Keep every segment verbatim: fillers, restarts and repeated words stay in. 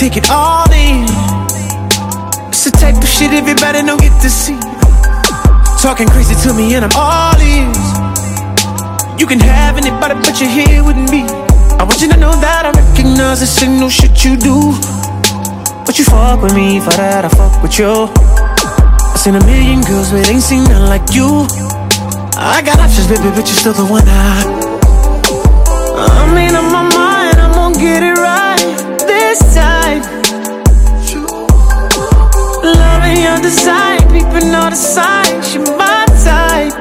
take it all in. It's the type of shit everybody don't get to see. Talking crazy to me and I'm all ears. You can have anybody but you're here with me. I want you to know that I recognize the signal shit you do. But you fuck with me, for that I fuck with you. I seen a million girls but ain't seen none like you. I got options, baby, but you're still the one I I mean, on my mind, I'm gonna get it right this time. Loving your design, peeping all the signs, you're my type.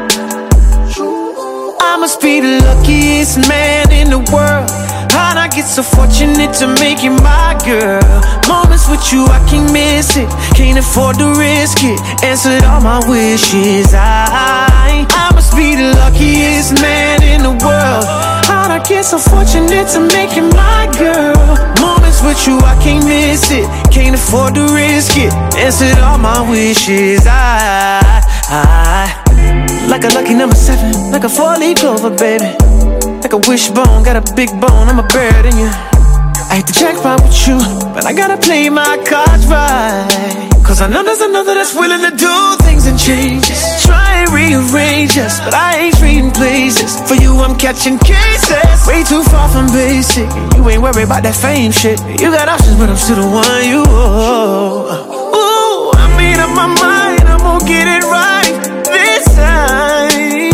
I must be the luckiest man in the world. How'd I get so fortunate to make you my girl? Moments with you, I can't miss it. Can't afford to risk it. Answered all my wishes. I, I must be the luckiest man in the world. How'd I get so fortunate to make you my girl? Moments with you, I can't miss it. Can't afford to risk it. Answered all my wishes. I, I, like a lucky number seven, like a four-leaf clover, baby. Like a wishbone, got a big bone, I'm a bird in you. I hit the jackpot with you, but I gotta play my cards right. Cause I know there's another that's willing to do things and changes. Try and rearrange us, but I ain't trading places. For you I'm catching cases, way too far from basic. You ain't worried about that fame shit. You got options, but I'm still the one you owe. Ooh, I made up my mind, I'm gonna get it right this time.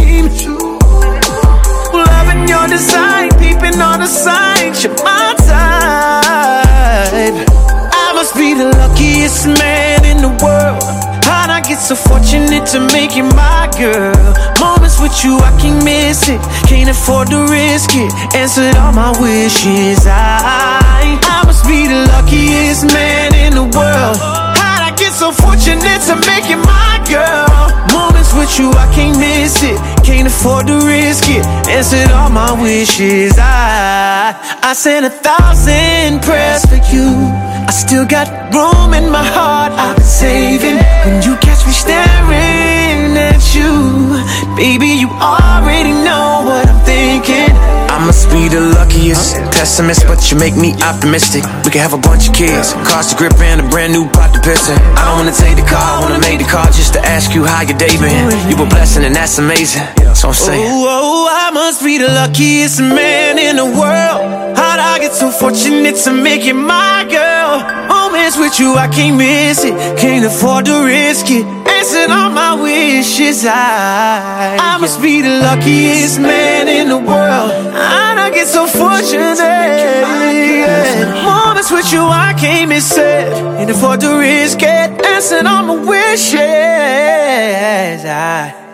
Loving your design, peeping all the signs, you're my type. I must be the luckiest man in the world. How'd I get so fortunate to make you my girl? Moments with you, I can't miss it. Can't afford to risk it. Answered all my wishes. I, I must be the luckiest man in the world. How'd I get so fortunate to make you my girl? Moments with you, I can't miss it. Can't afford to risk it. Answered all my wishes. I, I sent a thousand prayers for you. I still got room in my heart I've been saving. When you catch me staring at you, baby, you already know what I'm thinking. I must be the luckiest pessimist, but you make me optimistic. We can have a bunch of kids, cars to grip and a brand new pot to piston. I don't wanna take the car, I wanna make the call just to ask you how your day been. You a blessing and that's amazing, so I'm saying. Oh, oh, I must be the luckiest man in the world. How'd I get so fortunate to make you my girl? Moments with you, I can't miss it. Can't afford to risk it. Answered all my wishes. I, I must be the luckiest man in the world. How'd I get so fortunate? Yeah. Moments with you, I can't miss it. Can't afford to risk it. Answered all my wishes. I